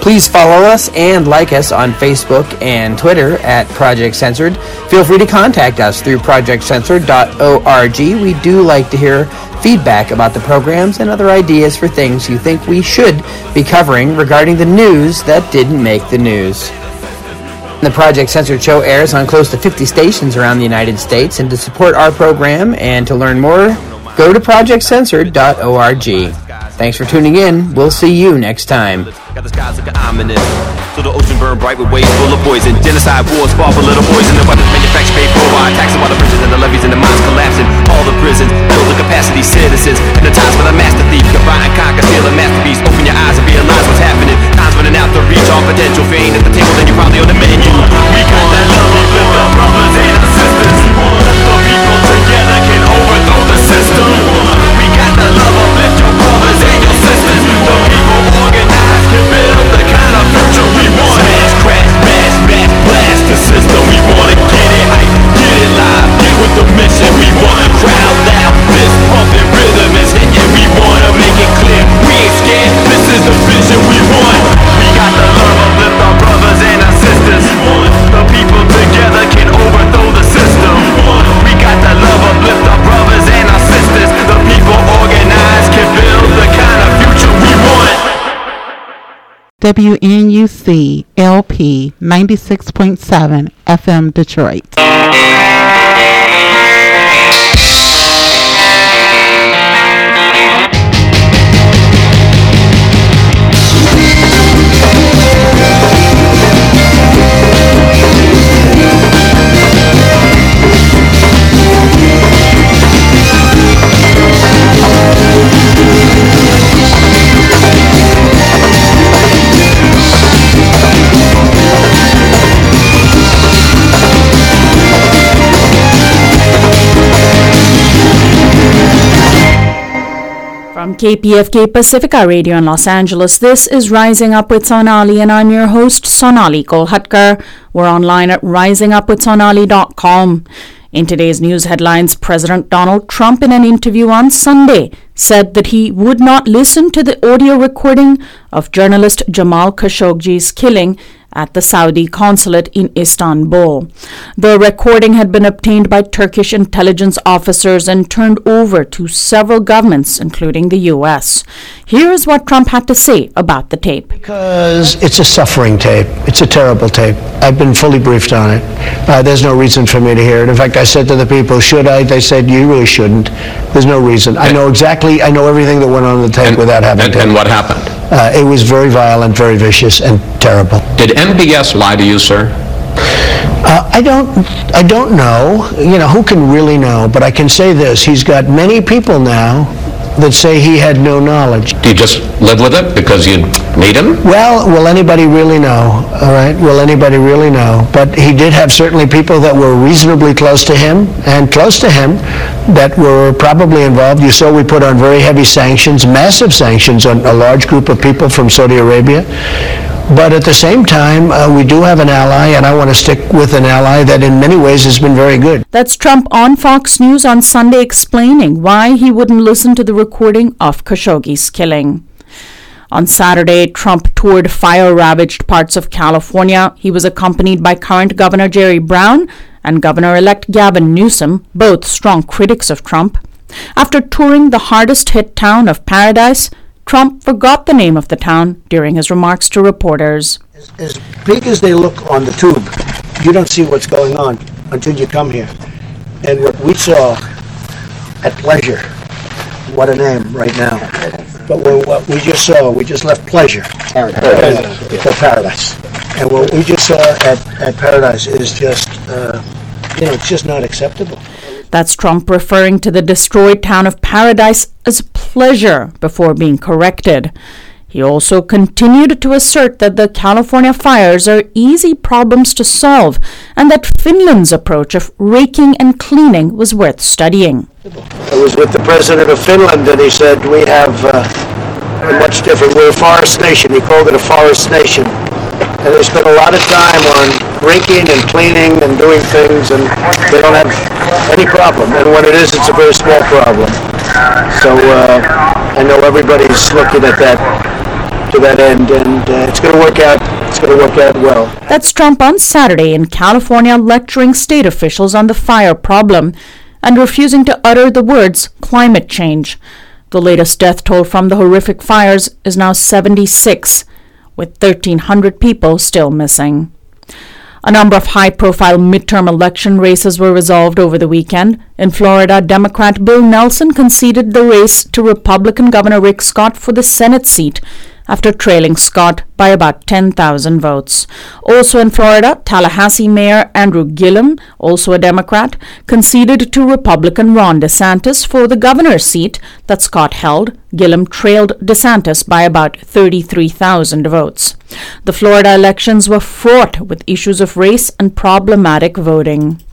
Please follow us and like us on Facebook and Twitter at Project Censored. Feel free to contact us through projectcensored.org. We do like to hear feedback about the programs and other ideas for things you think we should be covering regarding the news that didn't make the news. The Project Censored show airs on close to 50 stations around the United States, and to support our program and to learn more, go to projectcensored.org. Thanks for tuning in. We'll see you next time. Got the skies looking ominous. So the ocean burned bright with waves full of poison. Genocide wars fought for little boys, and the weapons manufactured paid for by taxing while the bridges and the levees and the mines collapsing. All the prisons filled with capacity citizens. And the times for the master thief. Combine and conquer, steal a masterpiece. Open your eyes and realize what's happening. Times running out to reach all potential. If you ain't at the table, then you're probably on the menu. We got that love, we lift our brothers and our sisters. The people together can overthrow the system. We got the love, uplift your brothers and your sisters. The people organized can build the kind of future we want. Smash, crash, smash, smash, blast the system. We wanna get it hype, get it live, get with the mission. We want a crowd loud, fist pumping, rhythm is hitting. We wanna make it clear, we ain't scared. This is the vision we want. We got the love, uplift our brothers and our sisters. The people together can overthrow the system. We got the love, uplift our brothers and our sisters. The people organized can build the kind of future we want. WNUC LP 96.7 FM Detroit. From KPFK Pacifica Radio in Los Angeles, this is Rising Up with Sonali, and I'm your host, Sonali Kolhatkar. We're online at risingupwithsonali.com. In today's news headlines, President Donald Trump, in an interview on Sunday, said that he would not listen to the audio recording of journalist Jamal Khashoggi's killing at the Saudi consulate in Istanbul. The recording had been obtained by Turkish intelligence officers and turned over to several governments, including the U.S. Here's what Trump had to say about the tape. Because it's a suffering tape. It's a terrible tape. I've been fully briefed on it. There's no reason for me to hear it. In fact, I said to the people, should I? They said, you really shouldn't. There's no reason. I know everything that went on the tape without having to. And what happened? It was very violent, very vicious, and terrible. Did MBS lie to you, sir? I don't know. You know, who can really know? But I can say this: he's got many people now that say he had no knowledge. Do you just live with it because you need him? Well, will anybody really know? All right, will anybody really know? But he did have certainly people that were reasonably close to him that were probably involved. You saw we put on very heavy sanctions, massive sanctions on a large group of people from Saudi Arabia. But at the same time, we do have an ally, and I want to stick with an ally that in many ways has been very good. That's Trump on Fox News on Sunday explaining why he wouldn't listen to the recording of Khashoggi's killing. On Saturday, Trump toured fire-ravaged parts of California. He was accompanied by current Governor Jerry Brown and Governor-elect Gavin Newsom, both strong critics of Trump. After touring the hardest-hit town of Paradise, Trump forgot the name of the town during his remarks to reporters. As big as they look on the tube, you don't see what's going on until you come here. And what we saw at Pleasure, what a name right now. But what we just saw, we just left Pleasure for Paradise. And what we just saw at Paradise is just, it's just not acceptable. That's Trump referring to the destroyed town of Paradise as Pleasure before being corrected. He also continued to assert that the California fires are easy problems to solve and that Finland's approach of raking and cleaning was worth studying. I was with the president of Finland, and he said, we have a much different, we're a forest nation. He called it a forest nation. And they spend a lot of time on raking and cleaning and doing things, and they don't have any problem. And when it is, it's a very small problem. So I know everybody's looking at that to that end, and it's going to work out. It's going to work out well. That's Trump on Saturday in California lecturing state officials on the fire problem and refusing to utter the words climate change. The latest death toll from the horrific fires is now 76, with 1,300 people still missing. A number of high-profile midterm election races were resolved over the weekend. In Florida, Democrat Bill Nelson conceded the race to Republican Governor Rick Scott for the Senate seat after trailing Scott by about 10,000 votes. Also in Florida, Tallahassee Mayor Andrew Gillum, also a Democrat, conceded to Republican Ron DeSantis for the governor's seat that Scott held. Gillum trailed DeSantis by about 33,000 votes. The Florida elections were fraught with issues of race and problematic voting.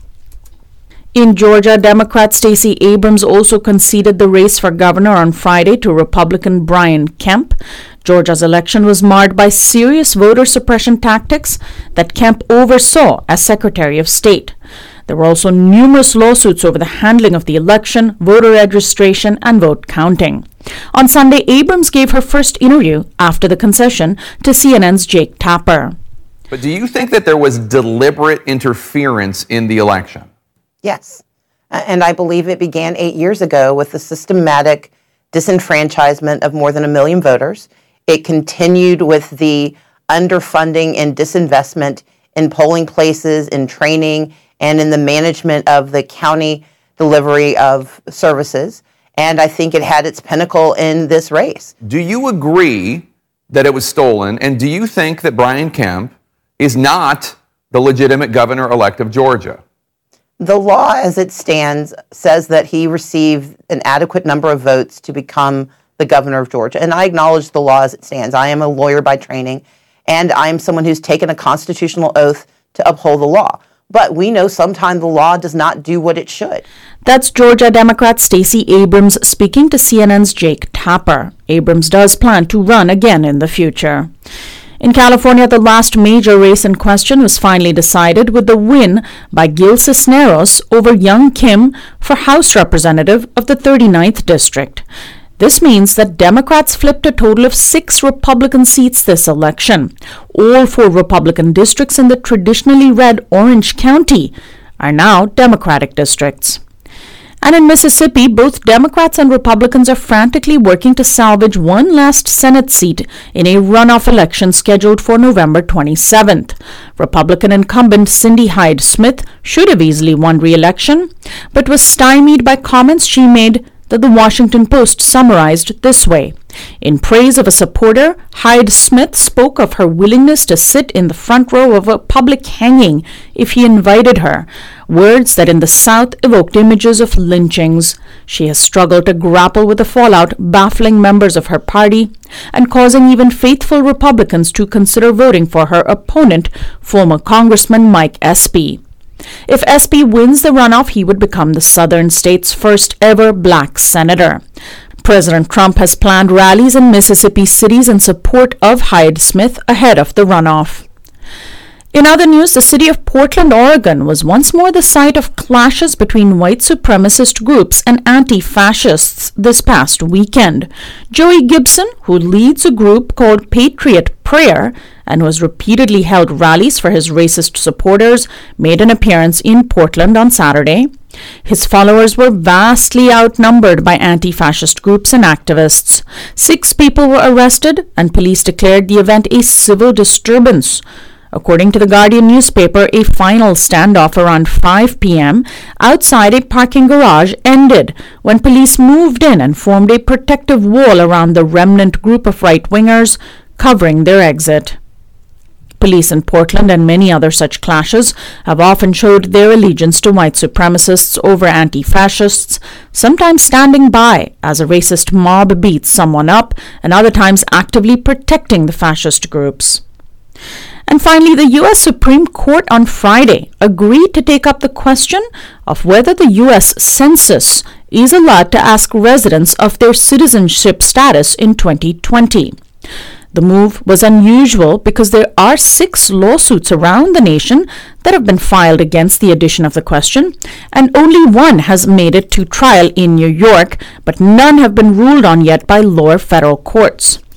In Georgia, Democrat Stacey Abrams also conceded the race for governor on Friday to Republican Brian Kemp. Georgia's election was marred by serious voter suppression tactics that Kemp oversaw as Secretary of State. There were also numerous lawsuits over the handling of the election, voter registration, and vote counting. On Sunday, Abrams gave her first interview after the concession to CNN's Jake Tapper. But do you think that there was deliberate interference in the election? Yes, and I believe it began 8 years ago with the systematic disenfranchisement of more than 1 million voters. It continued with the underfunding and disinvestment in polling places, in training, and in the management of the county delivery of services. And I think it had its pinnacle in this race. Do you agree that it was stolen? And do you think that Brian Kemp is not the legitimate governor-elect of Georgia? The law as it stands says that he received an adequate number of votes to become the governor of Georgia. And I acknowledge the law as it stands. I am a lawyer by training, and I'm someone who's taken a constitutional oath to uphold the law. But we know sometimes the law does not do what it should. That's Georgia Democrat Stacey Abrams speaking to CNN's Jake Tapper. Abrams does plan to run again in the future. In California, the last major race in question was finally decided with the win by Gil Cisneros over Young Kim for House Representative of the 39th District. This means that Democrats flipped a total of 6 Republican seats this election. All 4 Republican districts in the traditionally red Orange County are now Democratic districts. And in Mississippi, both Democrats and Republicans are frantically working to salvage one last Senate seat in a runoff election scheduled for November 27th. Republican incumbent Cindy Hyde-Smith should have easily won re-election, but was stymied by comments she made that the Washington Post summarized this way. In praise of a supporter, Hyde-Smith spoke of her willingness to sit in the front row of a public hanging if he invited her, words that in the South evoked images of lynchings. She has struggled to grapple with the fallout, baffling members of her party and causing even faithful Republicans to consider voting for her opponent, former Congressman Mike Espy. If Espy wins the runoff, he would become the southern state's first ever black senator. President Trump has planned rallies in Mississippi cities in support of Hyde-Smith ahead of the runoff. In other news, the city of Portland, Oregon was once more the site of clashes between white supremacist groups and anti-fascists this past weekend. Joey Gibson, who leads a group called Patriot Prayer and who has repeatedly held rallies for his racist supporters, made an appearance in Portland on Saturday. His followers were vastly outnumbered by anti-fascist groups and activists. 6 people were arrested, and police declared the event a civil disturbance. According to the Guardian newspaper, a final standoff around 5 p.m. outside a parking garage ended when police moved in and formed a protective wall around the remnant group of right-wingers, covering their exit. Police in Portland and many other such clashes have often showed their allegiance to white supremacists over anti-fascists, sometimes standing by as a racist mob beats someone up, and other times actively protecting the fascist groups. And finally, the U.S. Supreme Court on Friday agreed to take up the question of whether the U.S. Census is allowed to ask residents of their citizenship status in 2020. The move was unusual because there are 6 lawsuits around the nation that have been filed against the addition of the question, and only one has made it to trial in New York, but none have been ruled on yet by lower federal courts.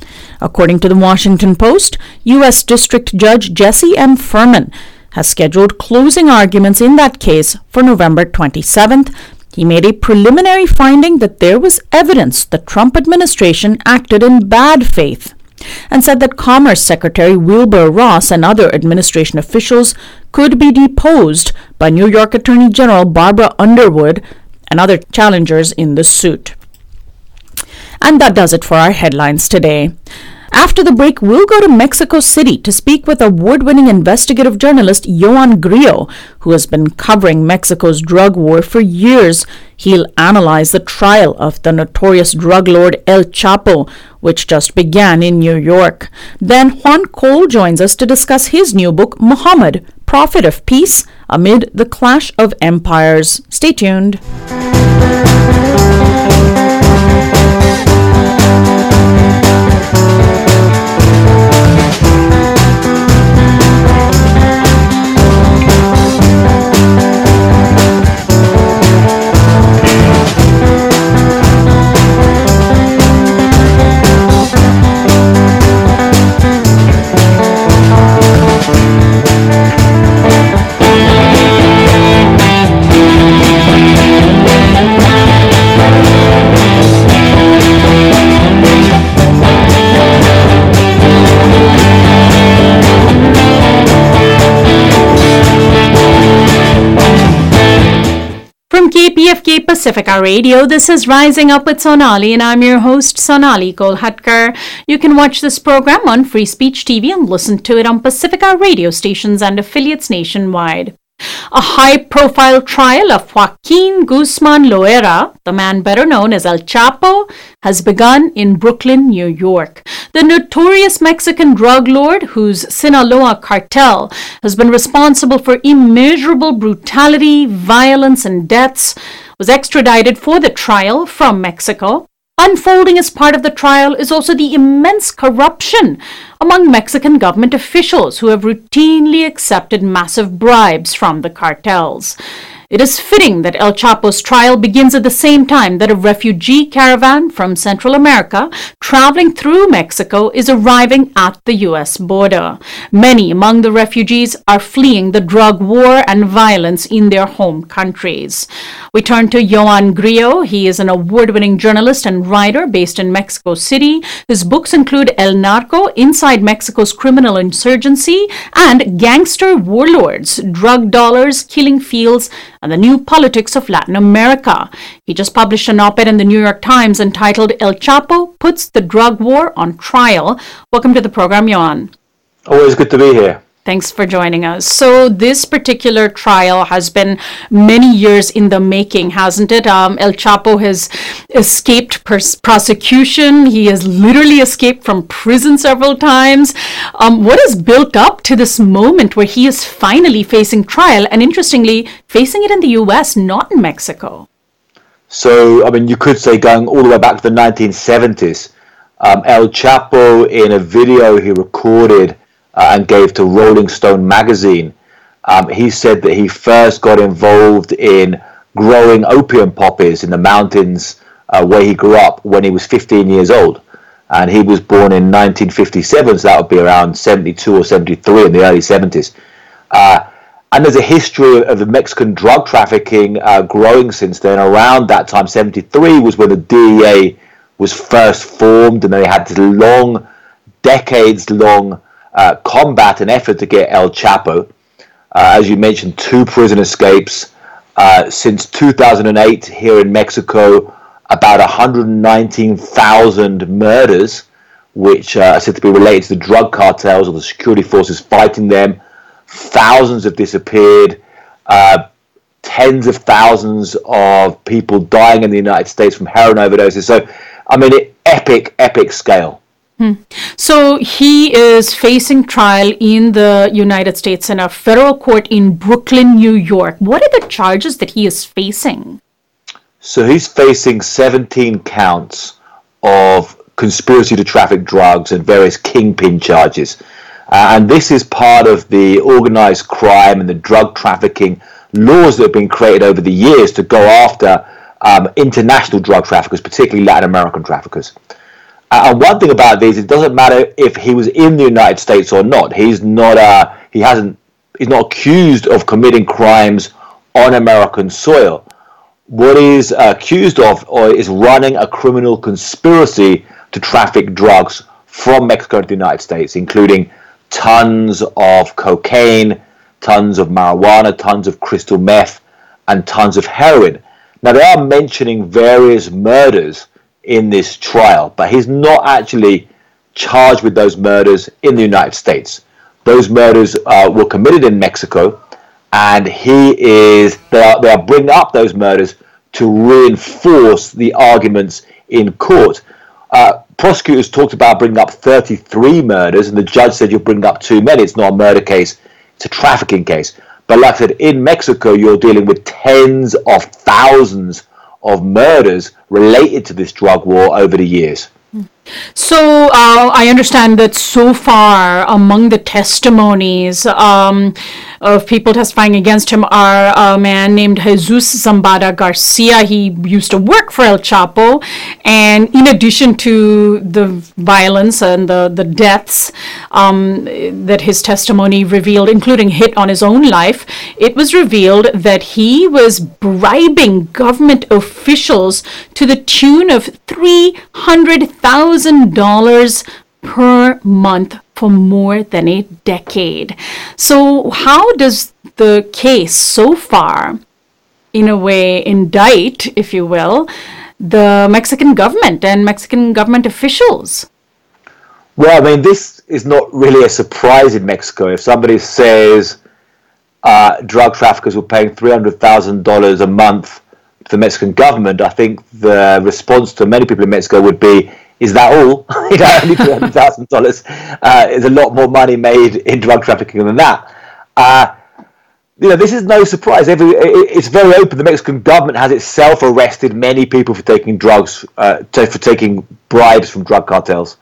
According to the Washington Post, U.S. District Judge Jesse M. Furman has scheduled closing arguments in that case for November 27th. He made a preliminary finding that there was evidence the Trump administration acted in bad faith and said that Commerce Secretary Wilbur Ross and other administration officials could be deposed by New York Attorney General Barbara Underwood and other challengers in the suit. And that does it for our headlines today. After the break, we'll go to Mexico City to speak with award-winning investigative journalist Joan Grillo, who has been covering Mexico's drug war for years. He'll analyze the trial of the notorious drug lord El Chapo, which just began in New York. Then Juan Cole joins us to discuss his new book, Muhammad, Prophet of Peace, Amid the Clash of Empires. Stay tuned. From KPFK Pacifica Radio, this is Rising Up with Sonali, and I'm your host, Sonali Kolhatkar. You can watch this program on Free Speech TV and listen to it on Pacifica radio stations and affiliates nationwide. A high-profile trial of Joaquin Guzman Loera, the man better known as El Chapo, has begun in Brooklyn, New York. The notorious Mexican drug lord, whose Sinaloa cartel has been responsible for immeasurable brutality, violence, and deaths, was extradited for the trial from Mexico. Unfolding as part of the trial is also the immense corruption among Mexican government officials who have routinely accepted massive bribes from the cartels. It is fitting that El Chapo's trial begins at the same time that a refugee caravan from Central America traveling through Mexico is arriving at the U.S. border. Many among the refugees are fleeing the drug war and violence in their home countries. We turn to Joan Grillo. He is an award-winning journalist and writer based in Mexico City. His books include El Narco, Inside Mexico's Criminal Insurgency, and Gangster Warlords, Drug Dollars, Killing Fields, and the New Politics of Latin America. He just published an op-ed in the New York Times entitled El Chapo Puts the Drug War on Trial. Welcome to the program, Joan. Always good to be here. Thanks for joining us. So this particular trial has been many years in the making, hasn't it? El Chapo has escaped prosecution. He has literally escaped from prison several times. What has built up to this moment where he is finally facing trial, and interestingly, facing it in the U.S., not in Mexico? So, I mean, you could say going all the way back to the 1970s, El Chapo, in a video he recorded and gave to Rolling Stone magazine, he said that he first got involved in growing opium poppies in the mountains where he grew up when he was 15 years old. And he was born in 1957, so that would be around 72 or 73 in the early 70s. And there's a history of the Mexican drug trafficking growing since then. Around that time, 73 was when the DEA was first formed, and they had this long, decades-long combat and effort to get El Chapo. As you mentioned, 2 prison escapes. Since 2008, here in Mexico, about 119,000 murders, which are said to be related to the drug cartels or the security forces fighting them. Thousands have disappeared. Tens of thousands of people dying in the United States from heroin overdoses. So, I mean, epic scale. So he is facing trial in the United States in a federal court in Brooklyn, New York. What are the charges that he is facing? So he's facing 17 counts of conspiracy to traffic drugs and various kingpin charges. And this is part of the organized crime and the drug trafficking laws that have been created over the years to go after international drug traffickers, particularly Latin American traffickers. And one thing about these, it doesn't matter if he was in the United States or not. He's not accused of committing crimes on American soil. What he's accused of is running a criminal conspiracy to traffic drugs from Mexico to the United States, including tons of cocaine, tons of marijuana, tons of crystal meth, and tons of heroin. Now, they are mentioning various murders in this trial, but he's not actually charged with those murders in the United States. Those murders were committed in Mexico, and they are bringing up those murders to reinforce the arguments in court. Prosecutors talked about bringing up 33 murders, and the judge said you're bringing up too many. It's not a murder case, it's a trafficking case. But like I said, in Mexico, you're dealing with tens of thousands of murders related to this drug war over the years. So I understand that so far among the testimonies of people testifying against him are a man named Jesus Zambada Garcia. He used to work for El Chapo, and in addition to the violence and the deaths that his testimony revealed, including hit on his own life, it was revealed that he was bribing government officials to the tune of $300,000 per month for more than a decade. So how does the case so far, in a way, indict, if you will, the Mexican government and Mexican government officials? Well, I mean, this is not really a surprise in Mexico. If somebody says drug traffickers were paying $300,000 a month to the Mexican government, I think the response to many people in Mexico would be, is that all? Only $300,000. There's a lot more money made in drug trafficking than that. This is no surprise. It's very open. The Mexican government has itself arrested many people for taking drugs, for taking bribes from drug cartels,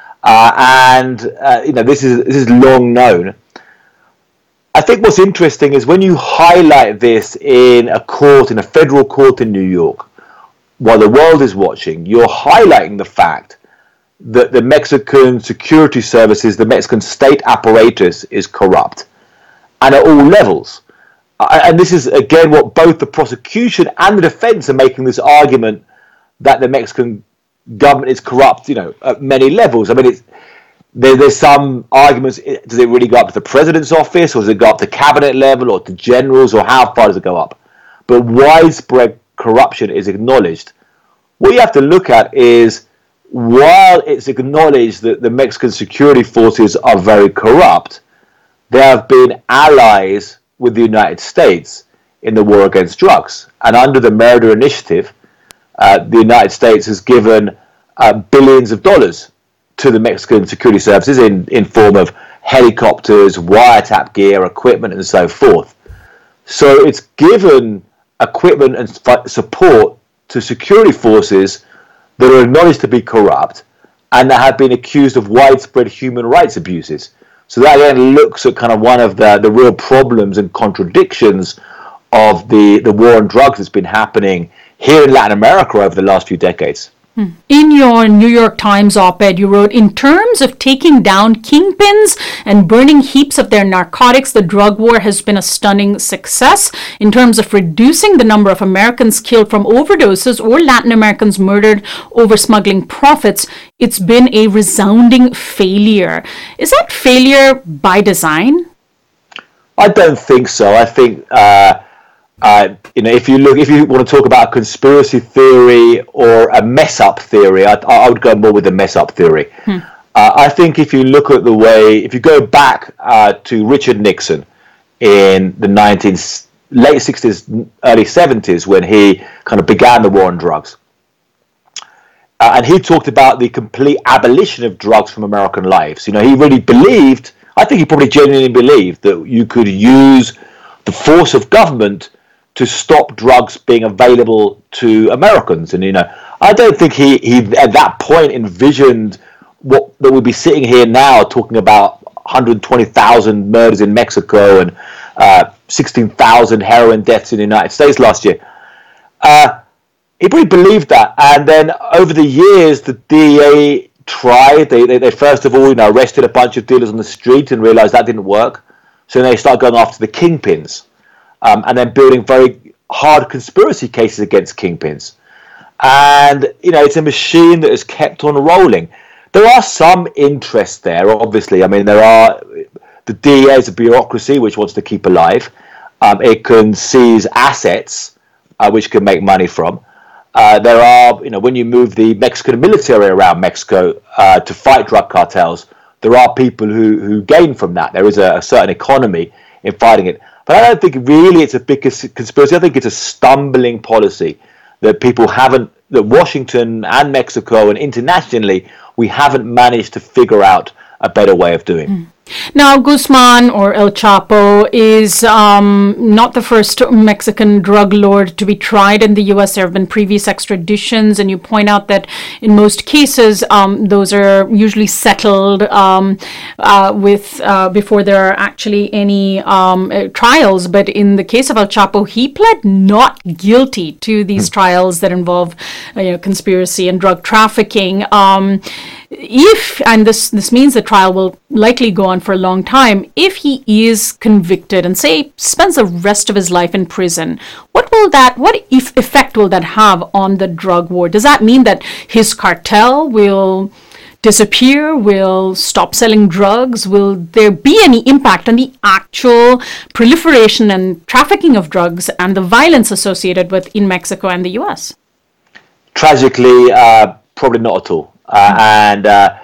this is long known. I think what's interesting is when you highlight this in a federal court in New York, while the world is watching, you're highlighting the fact that the Mexican security services, the Mexican state apparatus is corrupt, and at all levels. And this is, again, what both the prosecution and the defense are making this argument that the Mexican government is corrupt, at many levels. I mean, there's some arguments, does it really go up to the president's office, or does it go up to cabinet level, or to generals, or how far does it go up? But widespread corruption is acknowledged. What you have to look at is, while it's acknowledged that the Mexican security forces are very corrupt, there have been allies with the United States in the war against drugs. And under the Merida Initiative, the United States has given billions of dollars to the Mexican security services in form of helicopters, wiretap gear, equipment, and so forth. So it's given equipment and support to security forces that are acknowledged to be corrupt and that have been accused of widespread human rights abuses. So that then looks at kind of one of the real problems and contradictions of the war on drugs that's been happening here in Latin America over the last few decades. In your New York Times op-ed, you wrote, in terms of taking down kingpins and burning heaps of their narcotics, the drug war has been a stunning success. In terms of reducing the number of Americans killed from overdoses or Latin Americans murdered over smuggling profits, it's been a resounding failure. Is that failure by design? I don't think so. I think if you want to talk about a conspiracy theory or a mess-up theory, I would go more with the mess-up theory. I think if you look at if you go back to Richard Nixon in the late 60s, early 70s, when he kind of began the war on drugs, and he talked about the complete abolition of drugs from American lives. He really believed, I think he probably genuinely believed, that you could use the force of government to stop drugs being available to Americans. And, I don't think he at that point envisioned that we'd be sitting here now talking about 120,000 murders in Mexico and 16,000 heroin deaths in the United States last year. He probably believed that. And then over the years, the DEA tried. They first of all, arrested a bunch of dealers on the street and realized that didn't work. So they started going after the kingpins, and then building very hard conspiracy cases against kingpins. And, it's a machine that has kept on rolling. There are some interest there, obviously. I mean, the DEA is a bureaucracy which wants to keep alive. It can seize assets, which can make money from. There are, when you move the Mexican military around Mexico to fight drug cartels, there are people who gain from that. There is a certain economy in fighting it. But I don't think really it's a big conspiracy. I think it's a stumbling policy that that Washington and Mexico and internationally, we haven't managed to figure out a better way of doing. Now, Guzman, or El Chapo, is not the first Mexican drug lord to be tried in the U.S. There have been previous extraditions, and you point out that in most cases, those are usually settled before there are actually any trials. But in the case of El Chapo, he pled not guilty to these trials that involve conspiracy and drug trafficking. And this means the trial will likely go on for a long time. If he is convicted and say spends the rest of his life in prison, what effect will that have on the drug war? Does that mean that his cartel will disappear, will stop selling drugs? Will there be any impact on the actual proliferation and trafficking of drugs and the violence associated with in Mexico and the US? Tragically, probably not at all. And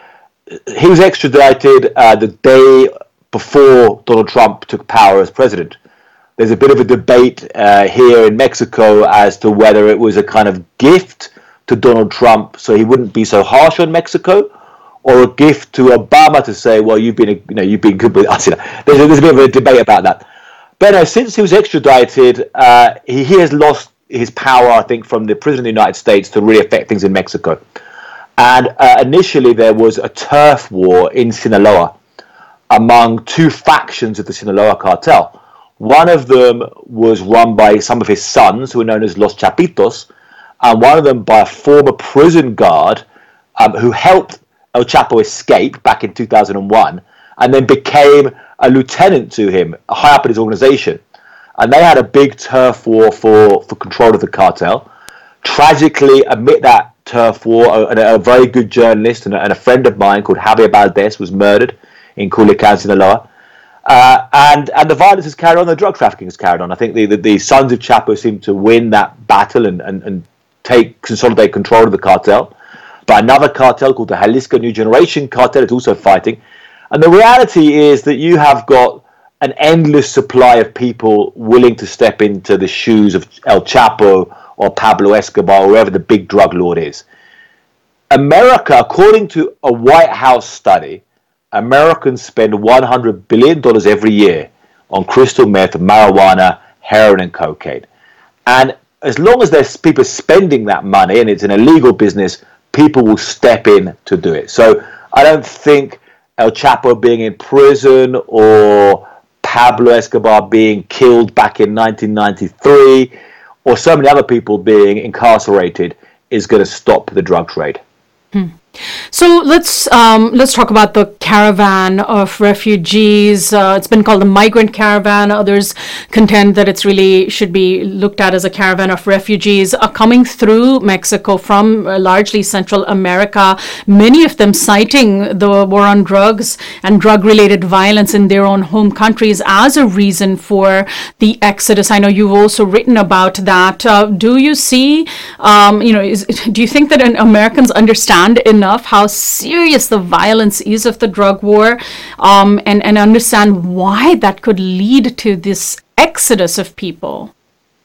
he was extradited the day before Donald Trump took power as president. There's a bit of a debate here in Mexico as to whether it was a kind of gift to Donald Trump so he wouldn't be so harsh on Mexico, or a gift to Obama to say, well, you've been good with us. There's a bit of a debate about that. But since he was extradited, he has lost his power, I think, from the President of the United States to really affect things in Mexico. And initially there was a turf war in Sinaloa among two factions of the Sinaloa cartel. One of them was run by some of his sons, who were known as Los Chapitos, and one of them by a former prison guard who helped El Chapo escape back in 2001, and then became a lieutenant to him, high up in his organization. And they had a big turf war for control of the cartel. Tragically, amid that turf war, a very good journalist and a friend of mine called Javier Valdez was murdered in Culiacan, Sinaloa. And the violence has carried on, the drug trafficking has carried on. I think the sons of Chapo seem to win that battle and consolidate control of the cartel. But another cartel called the Jalisco New Generation Cartel is also fighting. And the reality is that you have got an endless supply of people willing to step into the shoes of El Chapo or Pablo Escobar, or whoever the big drug lord is. America, according to a White House study, Americans spend $100 billion every year on crystal meth, marijuana, heroin, and cocaine. And as long as there's people spending that money, and it's an illegal business, people will step in to do it. So I don't think El Chapo being in prison or Pablo Escobar being killed back in 1993 or so many other people being incarcerated is going to stop the drug trade. So let's talk about the caravan of refugees. It's been called the migrant caravan. Others contend that it's really should be looked at as a caravan of refugees coming through Mexico from largely Central America, many of them citing the war on drugs and drug-related violence in their own home countries as a reason for the exodus. I know you've also written about that. Do you see, do you think that Americans understand enough how serious the violence is of the drug war, and understand why that could lead to this exodus of people?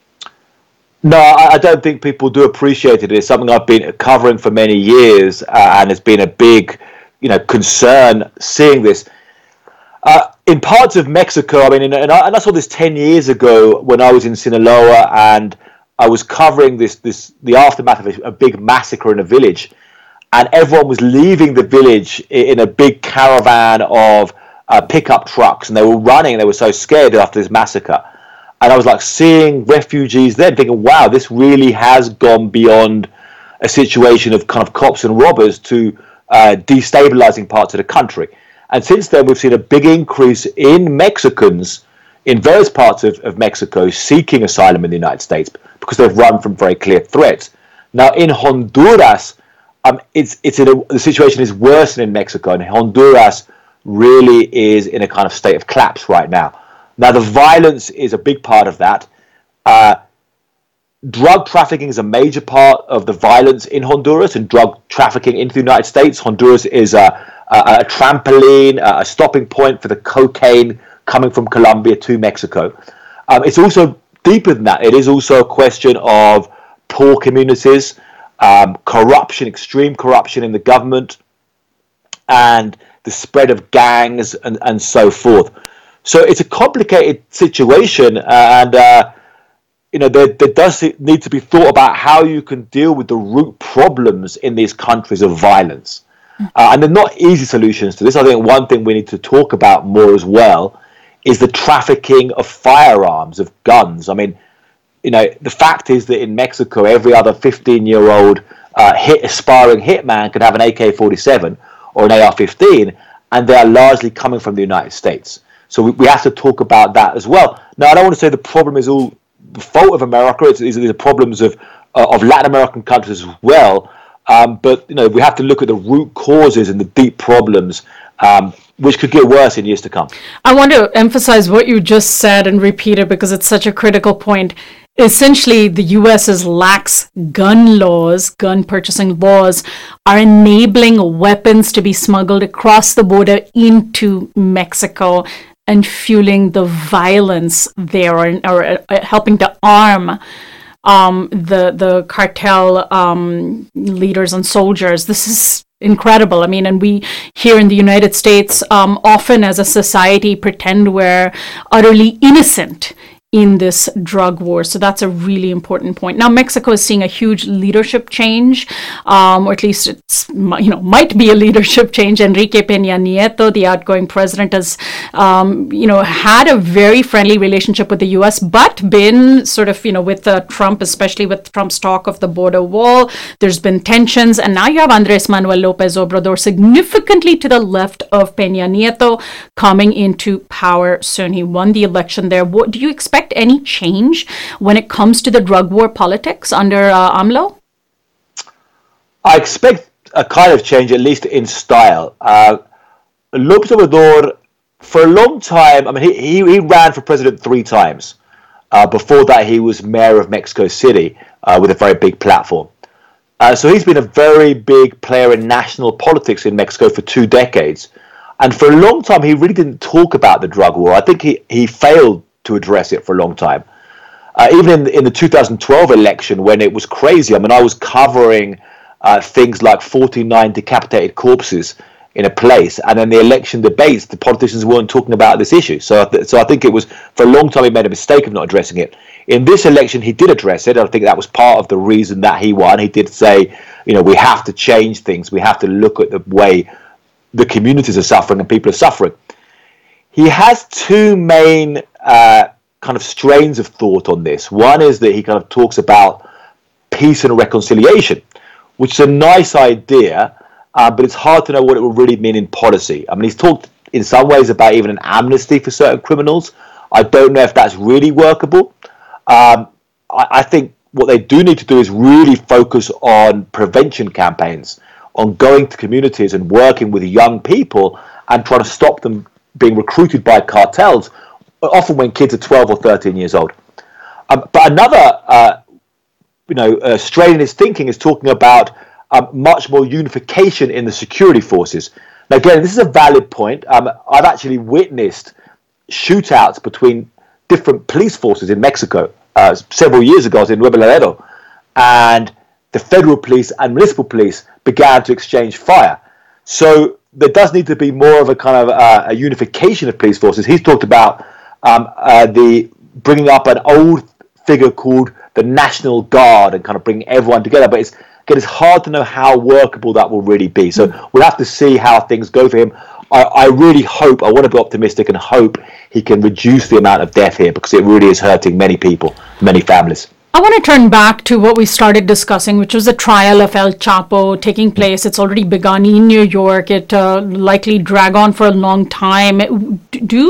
No, I don't think people do appreciate it. It's something I've been covering for many years, and it's been a big, concern seeing this. In parts of Mexico, and I saw this 10 years ago when I was in Sinaloa, and I was covering the aftermath of a big massacre in a village. And everyone was leaving the village in a big caravan of pickup trucks, and they were running. They were so scared after this massacre. And I was like seeing refugees then, thinking, wow, this really has gone beyond a situation of kind of cops and robbers to destabilizing parts of the country. And since then, we've seen a big increase in Mexicans in various parts of Mexico seeking asylum in the United States because they've run from very clear threats. Now, in Honduras, the situation is worse than in Mexico, and Honduras really is in a kind of state of collapse right now. Now, the violence is a big part of that. Drug trafficking is a major part of the violence in Honduras, and drug trafficking into the United States. Honduras is a trampoline, a stopping point for the cocaine coming from Colombia to Mexico. It's also deeper than that. It is also a question of poor communities, corruption, extreme corruption in the government, and the spread of gangs and so forth. So it's a complicated situation, and there does need to be thought about how you can deal with the root problems in these countries of violence. And they're not easy solutions to this. I think one thing we need to talk about more as well is the trafficking of firearms, of guns. I mean, the fact is that in Mexico, every other 15-year-old aspiring hitman could have an AK-47 or an AR-15, and they are largely coming from the United States. So we have to talk about that as well. Now, I don't want to say the problem is all the fault of America. These are the problems of Latin American countries as well. But we have to look at the root causes and the deep problems, which could get worse in years to come. I want to emphasize what you just said and repeat it because it's such a critical point. Essentially, the U.S.'s lax gun laws, gun purchasing laws, are enabling weapons to be smuggled across the border into Mexico and fueling the violence there, or helping to arm the cartel leaders and soldiers. This is incredible. I mean, and we here in the United States often as a society pretend we're utterly innocent in this drug war. So that's a really important point. Now, Mexico is seeing a huge leadership change, or at least it's, might be a leadership change. Enrique Peña Nieto, the outgoing president, has, had a very friendly relationship with the U.S., but been sort of, with Trump, especially with Trump's talk of the border wall, there's been tensions. And now you have Andrés Manuel López Obrador, significantly to the left of Peña Nieto, coming into power soon. He won the election there. What do you expect any change when it comes to the drug war politics under AMLO? I expect a kind of change, at least in style. López Obrador, for a long time, I mean, he ran for president 3 times. Before that, he was mayor of Mexico City with a very big platform. So he's been a very big player in national politics in Mexico for 2 decades. And for a long time, he really didn't talk about the drug war. I think he failed to address it for a long time. Even in the 2012 election, when it was crazy, I mean, I was covering things like 49 decapitated corpses in a place, and then the election debates, the politicians weren't talking about this issue. So I think it was, for a long time, he made a mistake of not addressing it. In this election, he did address it. I think that was part of the reason that he won. He did say, we have to change things. We have to look at the way the communities are suffering and people are suffering. He has 2 main kind of strains of thought on this. One is that he kind of talks about peace and reconciliation, which is a nice idea, but it's hard to know what it will really mean in policy. I mean, he's talked in some ways about even an amnesty for certain criminals. I don't know if that's really workable. I think what they do need to do is really focus on prevention campaigns, on going to communities and working with young people and trying to stop them being recruited by cartels, often when kids are 12 or 13 years old. But another, strain in his thinking is talking about much more unification in the security forces. Now, again, this is a valid point. I've actually witnessed shootouts between different police forces in Mexico. Several years ago, I was in Nuevo Laredo, and the federal police and municipal police began to exchange fire. So there does need to be more of a kind of a unification of police forces. He's talked about the bringing up an old figure called the National Guard and kind of bringing everyone together. But it's hard to know how workable that will really be. So we'll have to see how things go for him. I really hope, I want to be optimistic and hope he can reduce the amount of death here, because it really is hurting many people, many families. I want to turn back to what we started discussing, which was the trial of El Chapo taking place. It's already begun in New York. It likely drag on for a long time. Do